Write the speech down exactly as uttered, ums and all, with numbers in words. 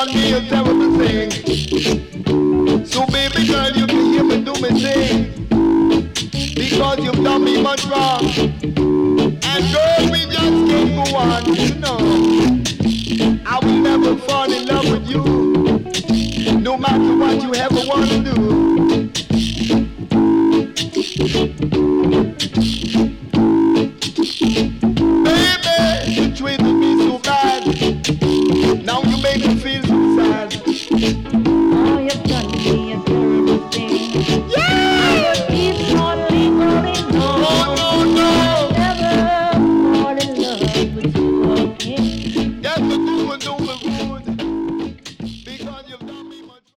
me a terrible thing. So baby girl, you can hear me do me thing, because you've done me much wrong. And girl, we just can't go on, you know.